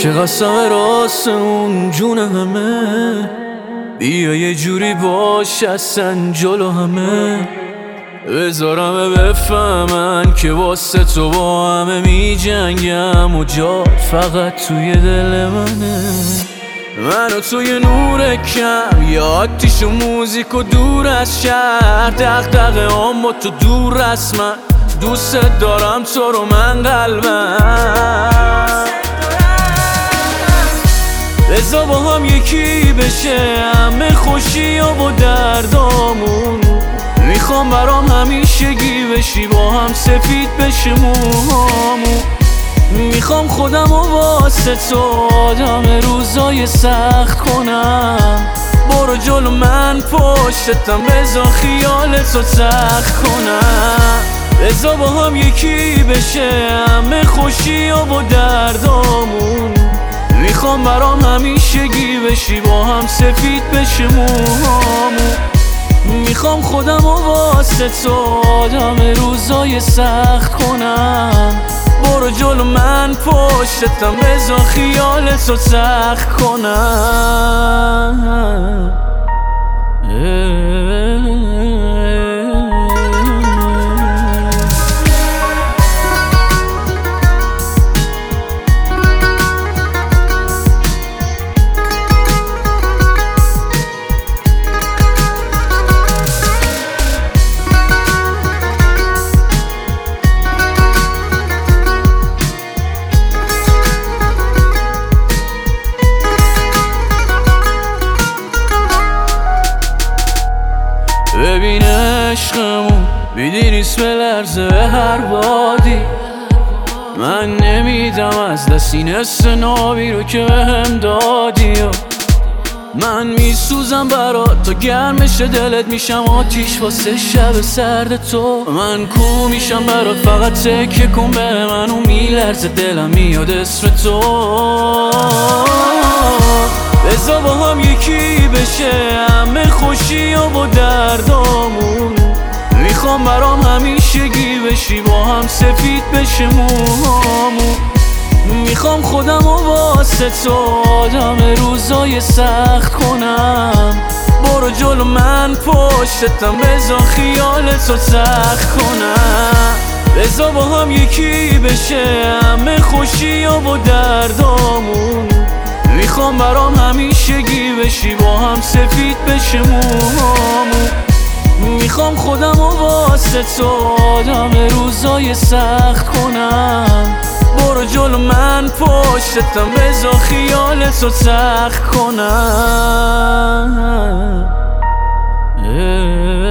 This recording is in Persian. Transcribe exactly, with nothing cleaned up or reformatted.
که قسم راست اون جون همه، بیا یه جوری باش اصلا جلو همه، بذارم بفهمن که واسه تو با همه می جنگم و جا فقط توی دل منه. من و توی نور کم، یا آتیش و موزیک و دور از شهر، دغدغه هم با تو دور از من، دوست دارم تو رو من قلبم. بذار با هم یکی بشه همه خوشی و با دردامون، میخوام برام همیشگی بشی با هم سفید بشه موهامون، میخوام خودم و واسه تو آدم روزای سخت کنم، برو جلو من پشتم بذار خیال تو سخت کنم. بذار با هم یکی بشه همه خوشی و با دردامون، میخوام برام همیشگی بشی با هم سفید بشه موهامون، میخوام خودم و واسه تو آدم روزای سخت کنم، برو جلو من پشتم بذار خیال تو سخت کنم. ببین عشقمون بیدی نیست به لرزه به هر بادی، من نمیدم از دست این حس نابی رو که بهم دادی، و من میسوزم برات تو گرمش دلت میشم آتیش واسه شب سرد تو، من کو میشم برات فقط تکیه کن به من و میلرزه دلم میاد اسم تو. بذار با هم یکی بشه همه خوشی و با دردامون، میخوام برام همیشگی بشی با هم سفید بشه موهامون، میخوام خودم و واسه تو آدم روزای سخت کنم، برو جلو من پشتم بذار خیال تو سخت کنم. بذار با هم یکی بشه همه خوشی و با دردامون، میخوام برام همیشگی بشی با هم سفید بشه موهامون، میخوام خودم و واسه تو آدم روزای سخت کنم، برو جلو من پشتم بذار خیال تو سخت کنم.